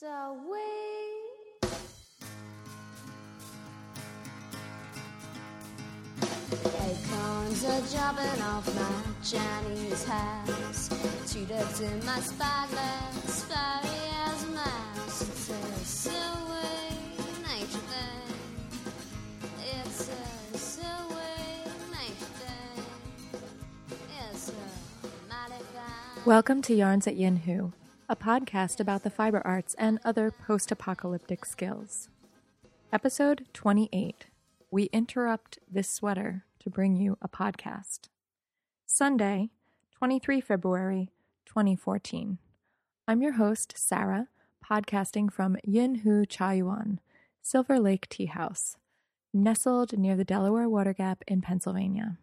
away. Acorns are dropping off my Chinese house. Two ducks in my spyglass, fiery as a mouse. It's a silly nature thing. It's a silly nature thing. It's a mighty fine. Welcome to Yarns at Yin Hu, a podcast about the fiber arts and other post-apocalyptic skills. Episode 28. We interrupt this sweater to bring you a podcast. Sunday, 23 February, 2014. I'm your host, Sarah, podcasting from Yin Hu Chaoyuan, Silver Lake Tea House, nestled near the Delaware Water Gap in Pennsylvania.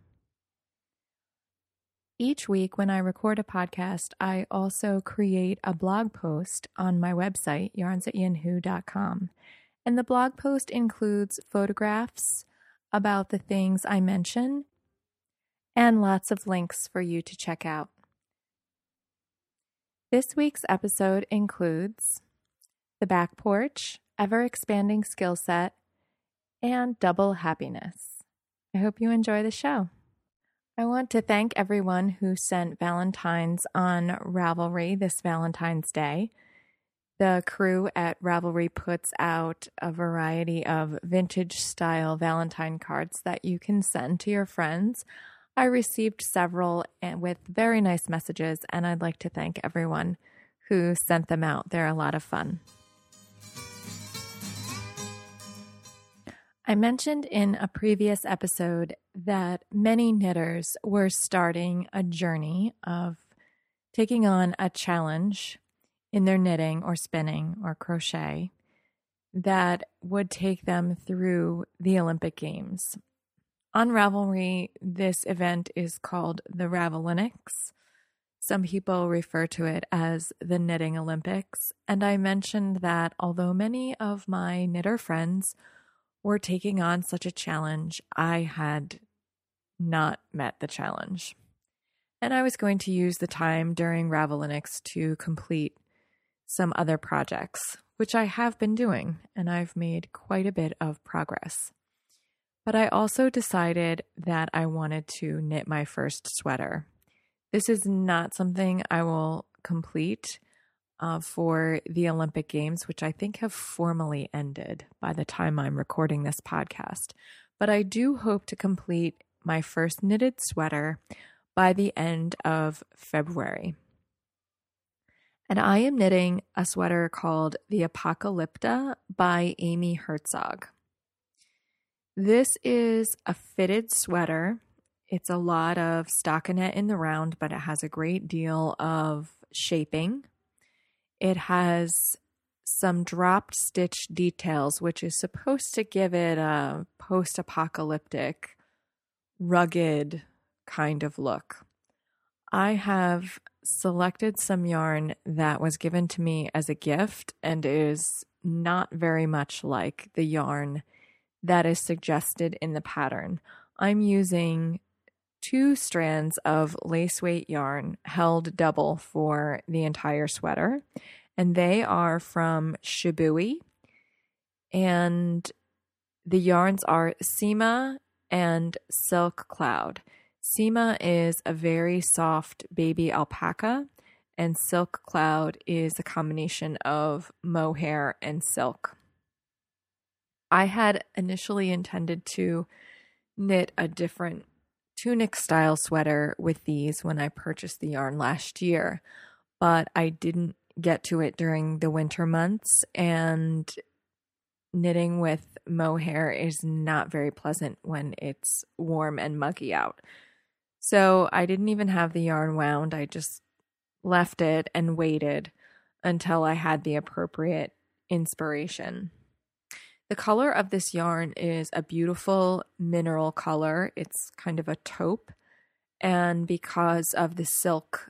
Each week when I record a podcast, I also create a blog post on my website, yarnsatyinhu.com. And the blog post includes photographs about the things I mention and lots of links for you to check out. This week's episode includes the back porch, ever-expanding skill set, and double happiness. I hope you enjoy the show. I want to thank everyone who sent Valentines on Ravelry this Valentine's Day. The crew at Ravelry puts out a variety of vintage-style Valentine cards that you can send to your friends. I received several with very nice messages, and I'd like to thank everyone who sent them out. They're a lot of fun. I mentioned in a previous episode that many knitters were starting a journey of taking on a challenge in their knitting or spinning or crochet that would take them through the Olympic Games. On Ravelry, this event is called the Ravelinics. Some people refer to it as the Knitting Olympics, and I mentioned that although many of my knitter friends were taking on such a challenge, I had not met the challenge. And I was going to use the time during Ravelinics to complete some other projects, which I have been doing, and I've made quite a bit of progress. But I also decided that I wanted to knit my first sweater. This is not something I will complete for the Olympic Games, which I think have formally ended by the time I'm recording this podcast. But I do hope to complete my first knitted sweater by the end of February. And I am knitting a sweater called the Apocalypta by Amy Herzog. This is a fitted sweater. It's a lot of stockinette in the round, but it has a great deal of shaping. It has some dropped stitch details, which is supposed to give it a post-apocalyptic, rugged kind of look. I have selected some yarn that was given to me as a gift and is not very much like the yarn that is suggested in the pattern. I'm using 2 strands of lace weight yarn held double for the entire sweater, and they are from Shibui, and the yarns are Seema and Silk Cloud. Seema is a very soft baby alpaca, and Silk Cloud is a combination of mohair and silk. I had initially intended to knit a different tunic style sweater with these when I purchased the yarn last year, but I didn't get to it during the winter months, and knitting with mohair is not very pleasant when it's warm and muggy out. So I didn't even have the yarn wound. I just left it and waited until I had the appropriate inspiration. The color of this yarn is a beautiful mineral color. It's kind of a taupe. And because of the silk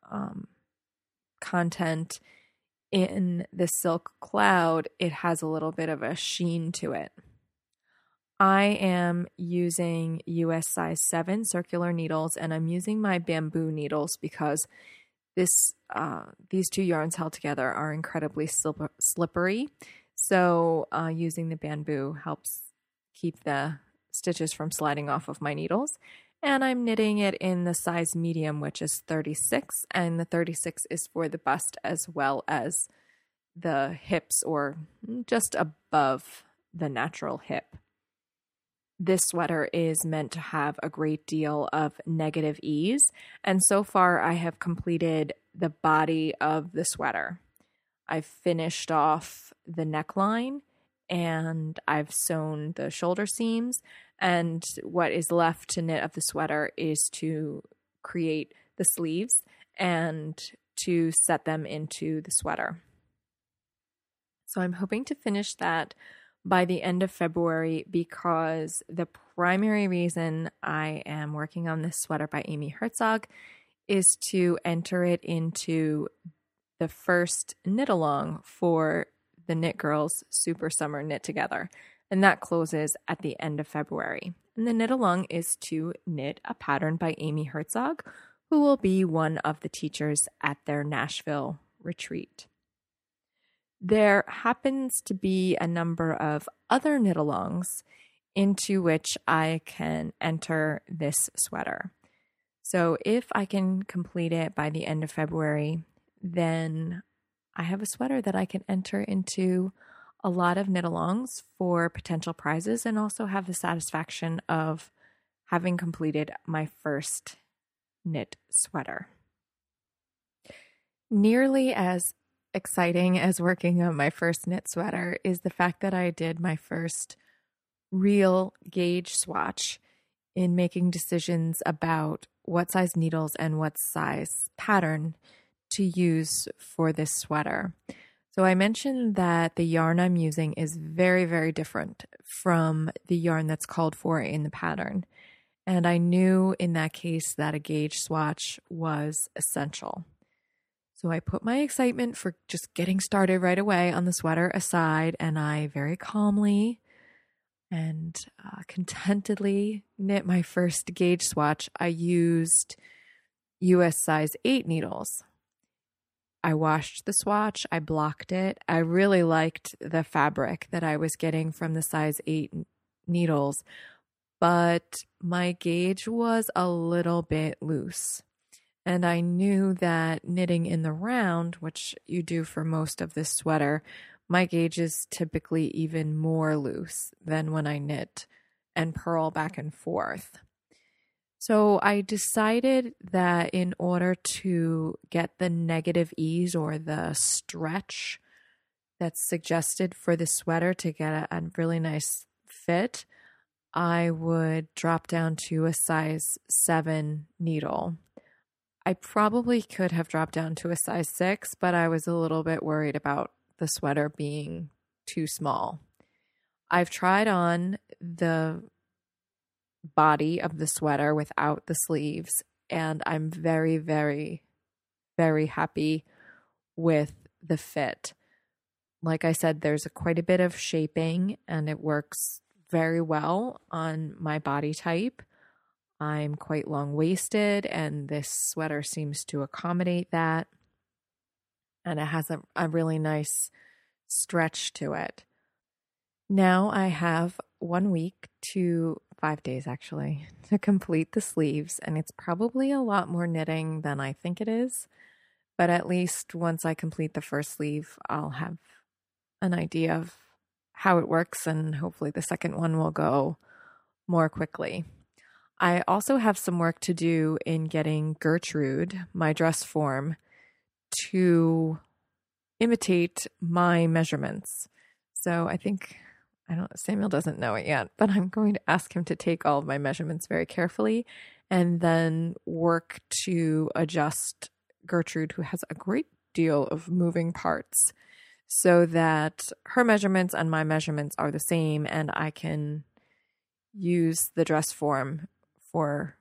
content in the Silk Cloud, it has a little bit of a sheen to it. I am using US size 7 circular needles, and I'm using my bamboo needles because These two yarns held together are incredibly slippery. So using the bamboo helps keep the stitches from sliding off of my needles. And I'm knitting it in the size medium, which is 36. And the 36 is for the bust as well as the hips, or just above the natural hip. This sweater is meant to have a great deal of negative ease. And so far I have completed the body of the sweater. I've finished off the neckline and I've sewn the shoulder seams. And what is left to knit of the sweater is to create the sleeves and to set them into the sweater. So I'm hoping to finish that by the end of February, because the primary reason I am working on this sweater by Amy Herzog is to enter it into the first knit along for the Knit Girls Super Summer Knit Together. And that closes at the end of February. And the knit along is to knit a pattern by Amy Herzog, who will be one of the teachers at their Nashville retreat. There happens to be a number of other knit alongs into which I can enter this sweater. So if I can complete it by the end of February, then I have a sweater that I can enter into a lot of knit alongs for potential prizes, and also have the satisfaction of having completed my first knit sweater. Nearly as exciting as working on my first knit sweater is the fact that I did my first real gauge swatch in making decisions about what size needles and what size pattern to use for this sweater. So I mentioned that the yarn I'm using is very, very different from the yarn that's called for in the pattern. And I knew in that case that a gauge swatch was essential. So I put my excitement for just getting started right away on the sweater aside, and I very calmly and contentedly knit my first gauge swatch. I used US size 8 needles. I washed the swatch, I blocked it. I really liked the fabric that I was getting from the size 8 needles, but my gauge was a little bit loose. And I knew that knitting in the round, which you do for most of this sweater, my gauge is typically even more loose than when I knit and purl back and forth. So I decided that in order to get the negative ease or the stretch that's suggested for the sweater to get a really nice fit, I would drop down to a size 7 needle. I probably could have dropped down to a size 6, but I was a little bit worried about the sweater being too small. I've tried on the body of the sweater without the sleeves, and I'm very, very, very happy with the fit. Like I said, there's quite a bit of shaping, and it works very well on my body type. I'm quite long-waisted, and this sweater seems to accommodate that. And it has a really nice stretch to it. Now I have 1 week to 5 days actually to complete the sleeves, and it's probably a lot more knitting than I think it is. But at least once I complete the first sleeve, I'll have an idea of how it works, and hopefully the second one will go more quickly. I also have some work to do in getting Gertrude, my dress form, to imitate my measurements. So Samuel doesn't know it yet, but I'm going to ask him to take all of my measurements very carefully and then work to adjust Gertrude, who has a great deal of moving parts, so that her measurements and my measurements are the same, and I can use the dress form for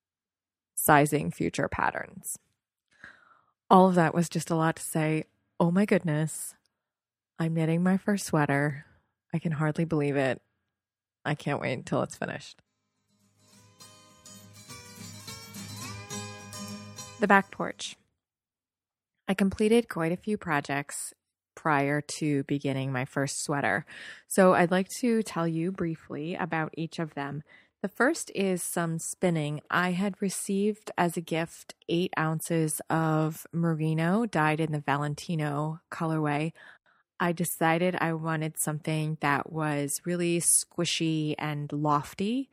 sizing future patterns. All of that was just a lot to say. Oh my goodness, I'm knitting my first sweater. I can hardly believe it. I can't wait until it's finished. The back porch. I completed quite a few projects prior to beginning my first sweater, so I'd like to tell you briefly about each of them. The first is some spinning. I had received as a gift 8 ounces of merino dyed in the Valentino colorway. I decided I wanted something that was really squishy and lofty,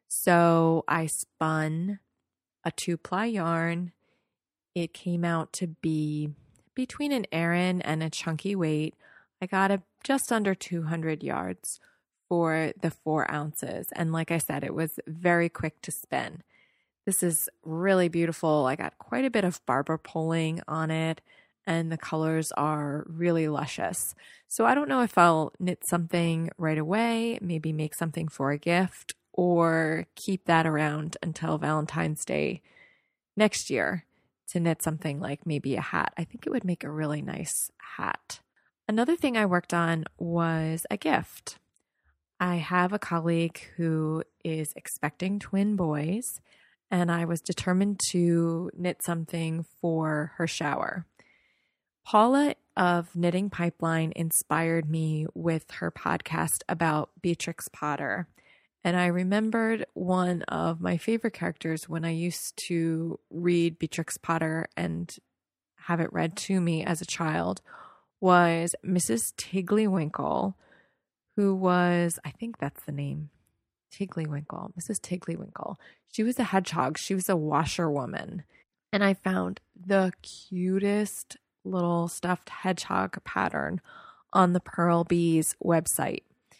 so I spun a 2-ply yarn. It came out to be between an Aran and a chunky weight. I got just under 200 yards for the 4 ounces. And like I said, it was very quick to spin. This is really beautiful. I got quite a bit of barber pulling on it, and the colors are really luscious. So I don't know if I'll knit something right away, maybe make something for a gift, or keep that around until Valentine's Day next year to knit something like maybe a hat. I think it would make a really nice hat. Another thing I worked on was a gift. I have a colleague who is expecting twin boys, and I was determined to knit something for her shower. Paula of Knitting Pipeline inspired me with her podcast about Beatrix Potter. And I remembered one of my favorite characters when I used to read Beatrix Potter and have it read to me as a child was Mrs. Tiggleywinkle, who was, I think that's the name, Tiggleywinkle, Mrs. Tiggleywinkle. She was a hedgehog. She was a washerwoman. And I found the cutest little stuffed hedgehog pattern on the Pearl Bees website.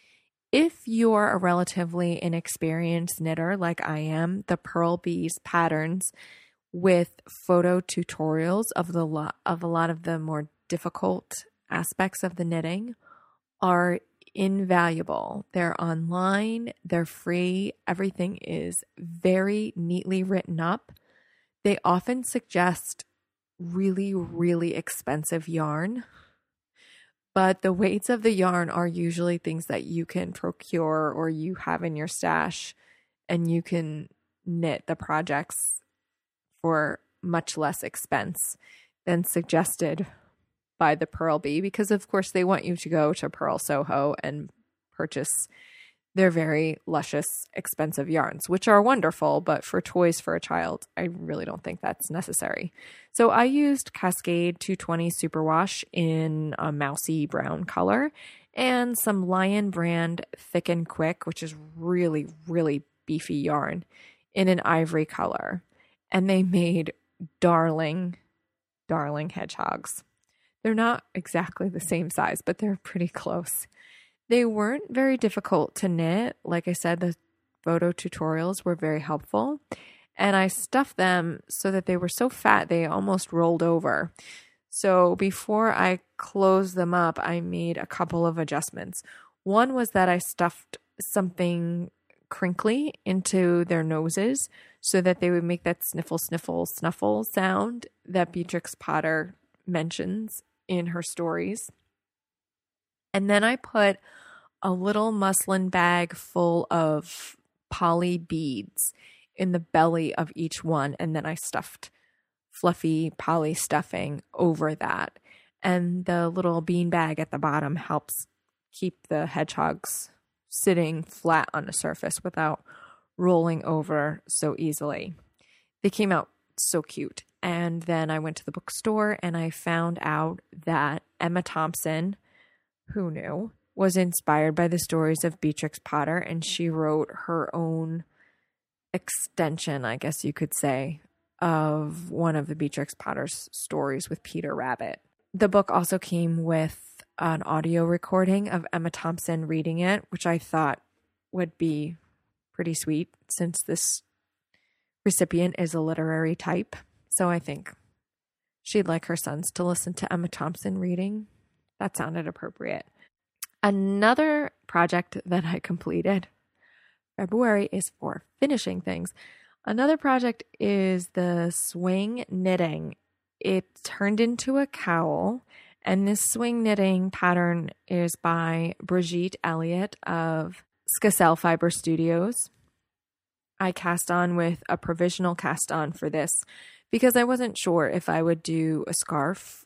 If you're a relatively inexperienced knitter like I am, the Pearl Bees patterns with photo tutorials of a lot of the more difficult aspects of the knitting are invaluable. They're online, they're free, everything is very neatly written up. They often suggest really, really expensive yarn, but the weights of the yarn are usually things that you can procure or you have in your stash, and you can knit the projects for much less expense than suggested by the Pearl Bee, because of course they want you to go to Pearl Soho and purchase their very luscious, expensive yarns, which are wonderful, but for toys for a child, I really don't think that's necessary. So I used Cascade 220 Superwash in a mousy brown color and some Lion brand Thick and Quick, which is really, really beefy yarn, in an ivory color. And they made darling hedgehogs. They're not exactly the same size, but they're pretty close. They weren't very difficult to knit. Like I said, the photo tutorials were very helpful. And I stuffed them so that they were so fat they almost rolled over. So before I closed them up, I made a couple of adjustments. One was that I stuffed something crinkly into their noses so that they would make that sniffle, sniffle, snuffle sound that Beatrix Potter mentions in her stories. And then I put a little muslin bag full of poly beads in the belly of each one. And then I stuffed fluffy poly stuffing over that. And the little bean bag at the bottom helps keep the hedgehogs sitting flat on the surface without rolling over so easily. They came out so cute. And then I went to the bookstore and I found out that Emma Thompson, who knew, was inspired by the stories of Beatrix Potter, and she wrote her own extension, I guess you could say, of one of the Beatrix Potter's stories with Peter Rabbit. The book also came with an audio recording of Emma Thompson reading it, which I thought would be pretty sweet since this recipient is a literary type. So I think she'd like her sons to listen to Emma Thompson reading. That sounded appropriate. Another project that I completed, February is for finishing things. Another project is the swing knitting. It turned into a cowl, and this swing knitting pattern is by Brigitte Elliott of Scassell Fiber Studios. I cast on with a provisional cast on for this because I wasn't sure if I would do a scarf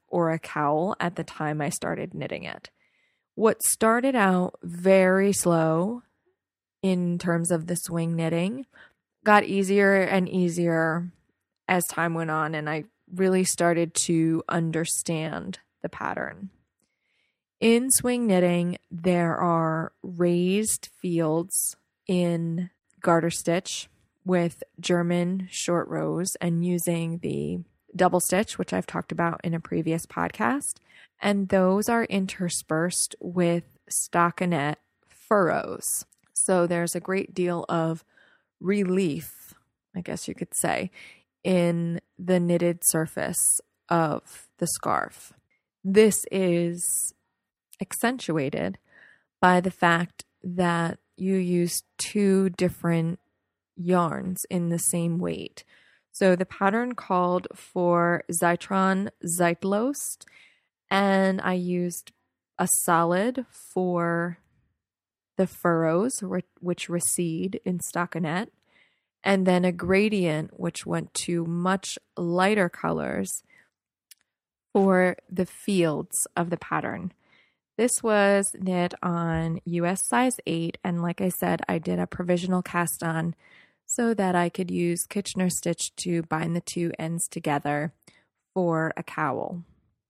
or a cowl at the time I started knitting it. What started out very slow in terms of the swing knitting got easier and easier as time went on, and I really started to understand the pattern. In swing knitting, there are raised fields in garter stitch with German short rows and using the double stitch, which I've talked about in a previous podcast. And those are interspersed with stockinette furrows. So there's a great deal of relief, I guess you could say, in the knitted surface of the scarf. This is accentuated by the fact that you use two different yarns in the same weight. So the pattern called for Zytron Zeitlost, and I used a solid for the furrows, which recede in stockinette, and then a gradient, which went to much lighter colors for the fields of the pattern. This was knit on US size 8, and like I said, I did a provisional cast on so that I could use Kitchener stitch to bind the two ends together for a cowl.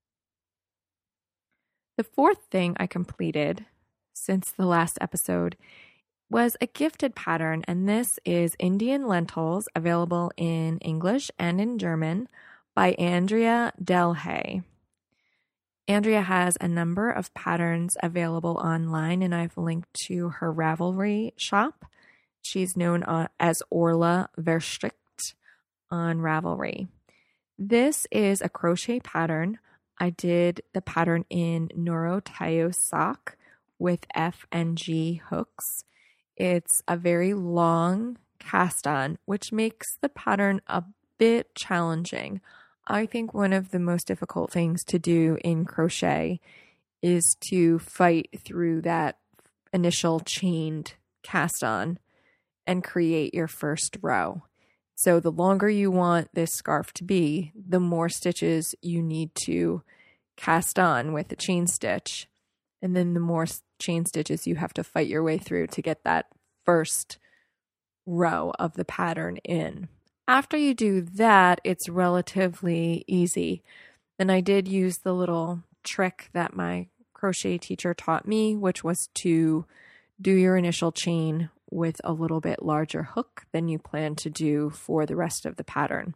The fourth thing I completed since the last episode was a gifted pattern, and this is Indian Lentils, available in English and in German by Andrea Delhay. Andrea has a number of patterns available online, and I've linked to her Ravelry shop. She's known as Orla Verstrikt on Ravelry. This is a crochet pattern. I did the pattern in Noro Tayo sock with F and G hooks. It's a very long cast on, which makes the pattern a bit challenging. I think one of the most difficult things to do in crochet is to fight through that initial chained cast on and create your first row. So the longer you want this scarf to be, the more stitches you need to cast on with a chain stitch. And then the more chain stitches you have to fight your way through to get that first row of the pattern in. After you do that, it's relatively easy. And I did use the little trick that my crochet teacher taught me, which was to do your initial chain with a little bit larger hook than you plan to do for the rest of the pattern.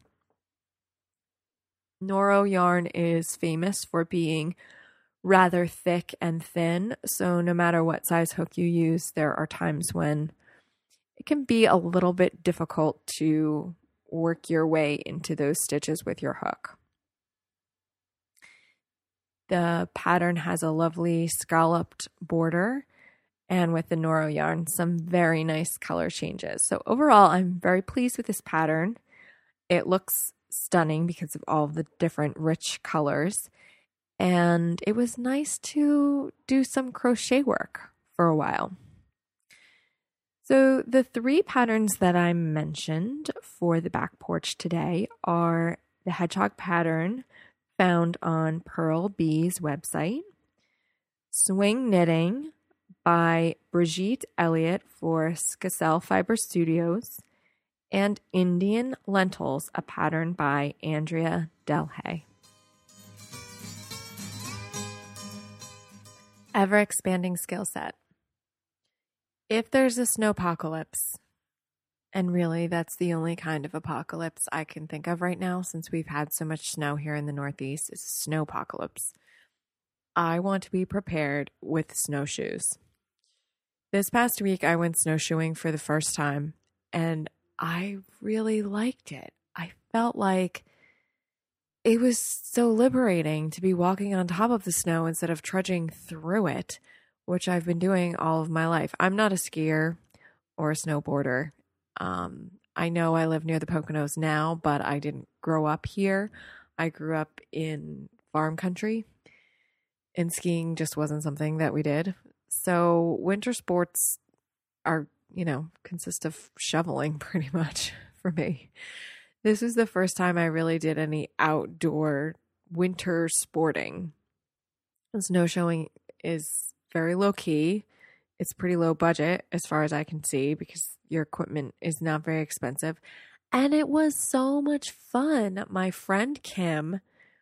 Noro yarn is famous for being rather thick and thin, so no matter what size hook you use, there are times when it can be a little bit difficult to work your way into those stitches with your hook. The pattern has a lovely scalloped border, and with the Noro yarn, some very nice color changes. So overall, I'm very pleased with this pattern. It looks stunning because of all the different rich colors. And it was nice to do some crochet work for a while. So the three patterns that I mentioned for the back porch today are the hedgehog pattern found on Pearl Bee's website, swing knitting by Brigitte Elliott for Scassell Fiber Studios, and Indian Lentils, a pattern by Andrea Delhay. Ever-expanding skill set. If there's a snowpocalypse, and really that's the only kind of apocalypse I can think of right now since we've had so much snow here in the Northeast, is a snowpocalypse, I want to be prepared with snowshoes. This past week, I went snowshoeing for the first time, and I really liked it. I felt like it was so liberating to be walking on top of the snow instead of trudging through it, which I've been doing all of my life. I'm not a skier or a snowboarder. I know I live near the Poconos now, but I didn't grow up here. I grew up in farm country, and skiing just wasn't something that we did. So winter sports are, consist of shoveling pretty much for me. This was the first time I really did any outdoor winter sporting. Snow showing is very low key. It's pretty low budget as far as I can see because your equipment is not very expensive. And it was so much fun. My friend Kim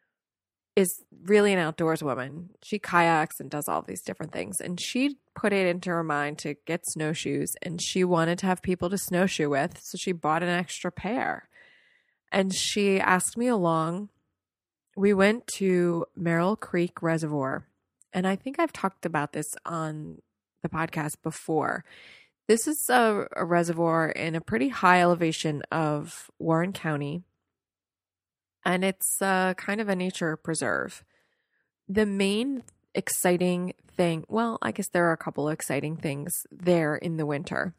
is really an outdoors woman. She kayaks and does all these different things. And she put it into her mind to get snowshoes, and she wanted to have people to snowshoe with. So she bought an extra pair. And she asked me along. We went to Merrill Creek Reservoir. And I think I've talked about this on the podcast before. This is a reservoir in a pretty high elevation of Warren County, and it's kind of a nature preserve. The main exciting thing, well, I guess there are a couple of exciting things there in the winter.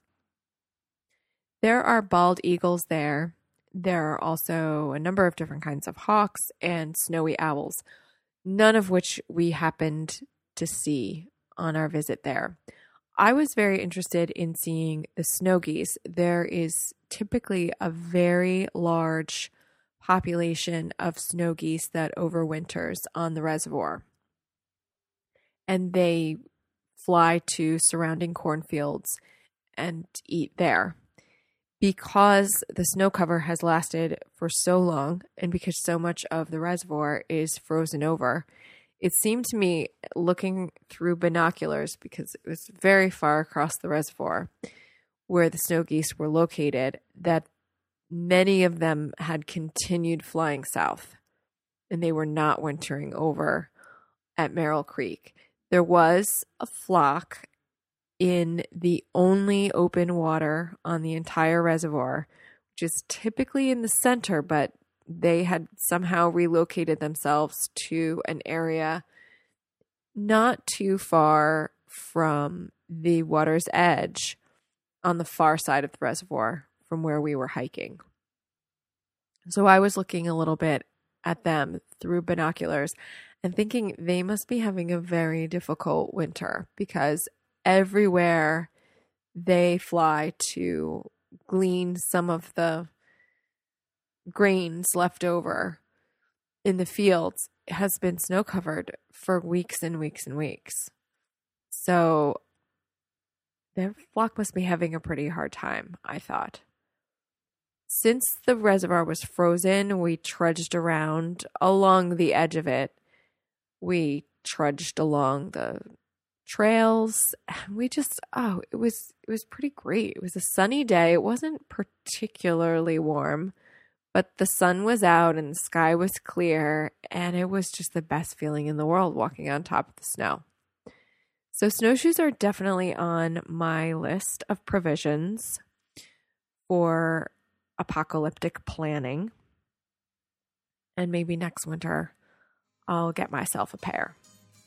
There are bald eagles there. There are also a number of different kinds of hawks and snowy owls, none of which we happened to see on our visit there. I was very interested in seeing the snow geese. There is typically a very large population of snow geese that overwinters on the reservoir. And they fly to surrounding cornfields and eat there. Because the snow cover has lasted for so long and because so much of the reservoir is frozen over, it seemed to me, looking through binoculars, because it was very far across the reservoir where the snow geese were located, that many of them had continued flying south and they were not wintering over at Merrill Creek. There was a flock in the only open water on the entire reservoir, which is typically in the center, but they had somehow relocated themselves to an area not too far from the water's edge on the far side of the reservoir from where we were hiking. So I was looking a little bit at them through binoculars and thinking they must be having a very difficult winter because everywhere they fly to glean some of the grains left over in the fields has been snow covered for weeks and weeks and weeks. So their flock must be having a pretty hard time, I thought. Since the reservoir was frozen, we trudged around along the edge of it. We trudged along the trails. We just, it was pretty great. It was a sunny day. It wasn't particularly warm, but the sun was out and the sky was clear, and it was just the best feeling in the world walking on top of the snow. So snowshoes are definitely on my list of provisions for apocalyptic planning. And maybe next winter I'll get myself a pair.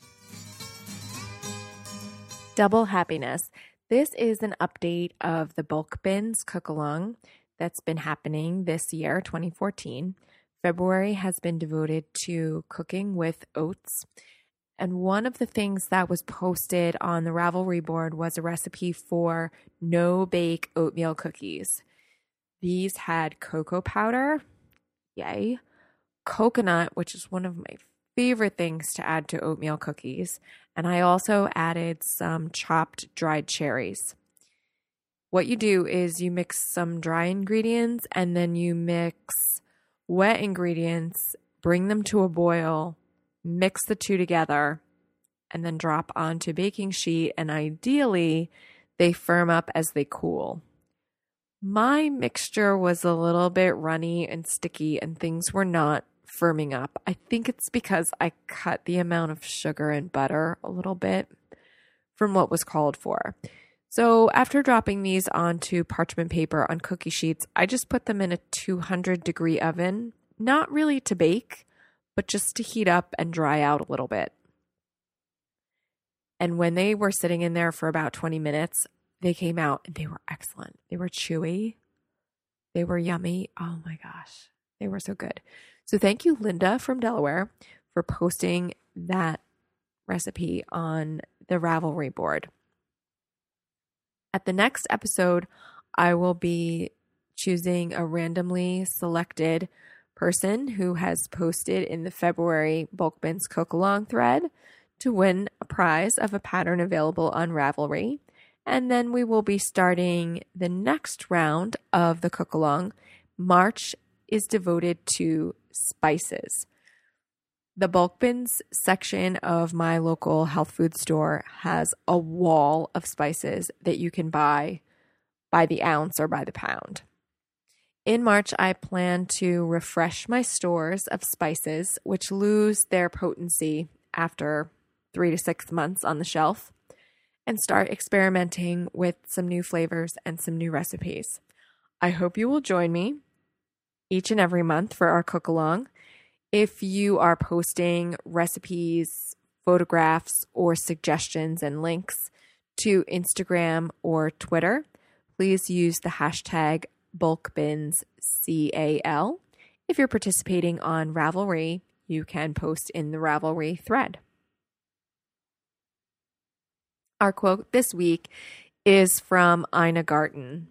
Double happiness. This is an update of the Bulk Bins cook-along that's been happening this year, 2014. February has been devoted to cooking with oats. And one of the things that was posted on the Ravelry board was a recipe for no-bake oatmeal cookies. These had cocoa powder, yay, coconut, which is one of my favorite things to add to oatmeal cookies, and I also added some chopped dried cherries. What you do is you mix some dry ingredients and then you mix wet ingredients, bring them to a boil, mix the two together, and then drop onto a baking sheet, and ideally they firm up as they cool. My mixture was a little bit runny and sticky and things were not firming up. I think it's because I cut the amount of sugar and butter a little bit from what was called for. So after dropping these onto parchment paper on cookie sheets, I just put them in a 200-degree oven, not really to bake, but just to heat up and dry out a little bit. And when they were sitting in there for about 20 minutes, they came out and they were excellent. They were chewy. They were yummy. Oh my gosh. They were so good. So thank you, Linda from Delaware, for posting that recipe on the Ravelry board. At the next episode, I will be choosing a randomly selected person who has posted in the February Bulk Bins Cook Along thread to win a prize of a pattern available on Ravelry. And then we will be starting the next round of the Cook Along. March is devoted to spices. The bulk bins section of my local health food store has a wall of spices that you can buy by the ounce or by the pound. In March, I plan to refresh my stores of spices, which lose their potency after 3 to 6 months on the shelf, and start experimenting with some new flavors and some new recipes. I hope you will join me each and every month for our cook along. If you are posting recipes, photographs, or suggestions and links to Instagram or Twitter, please use the hashtag BulkBinsCAL. If you're participating on Ravelry, you can post in the Ravelry thread. Our quote this week is from Ina Garten.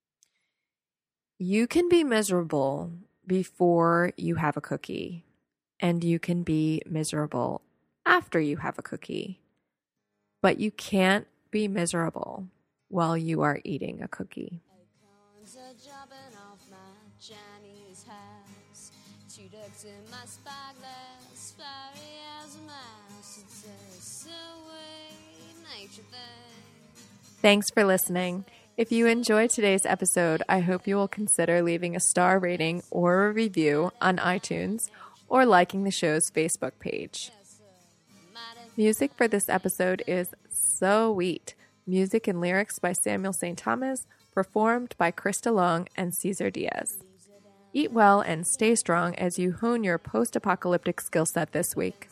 You can be miserable before you have a cookie, and you can be miserable after you have a cookie, but you can't be miserable while you are eating a cookie. Acorns are dropping off my Chinese house. 2 ducks in my spyglass, fiery as a mouse. It's a subway nature thing. Thanks for listening. If you enjoyed today's episode, I hope you will consider leaving a star rating or a review on iTunes or liking the show's Facebook page. Music for this episode is So Wheat. Music and lyrics by Samuel St. Thomas, performed by Krista Long and Cesar Diaz. Eat well and stay strong as you hone your post-apocalyptic skill set this week.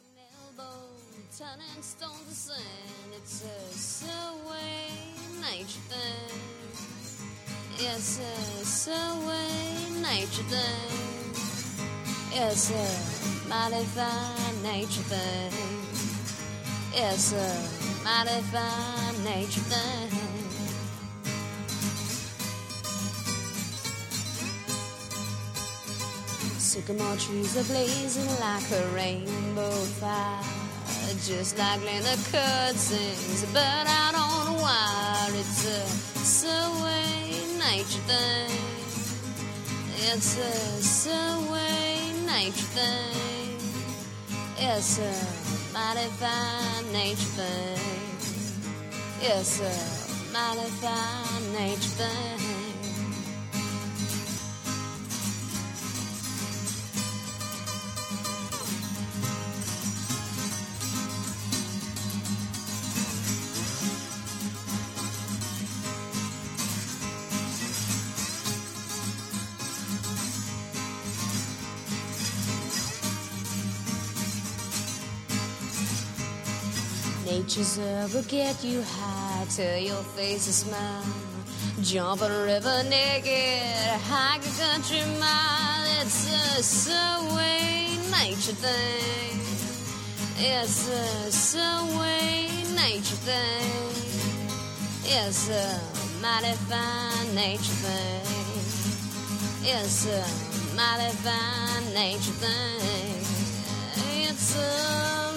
It's a subway nature thing. It's a mighty fine nature thing. It's a mighty fine nature thing. Sycamore trees are blazing like a rainbow fire, just like Linda Cut sings a bird out on a wire. It's a subway nature thing. It's a subway nature thing. It's a mighty fine nature thing. It's a mighty fine nature thing. Nature's will get you high till your face is smile. Jump a river naked, hike a country mile. It's a subway nature thing. It's a subway nature thing. It's a mighty fine nature thing. It's a mighty fine nature thing. It's a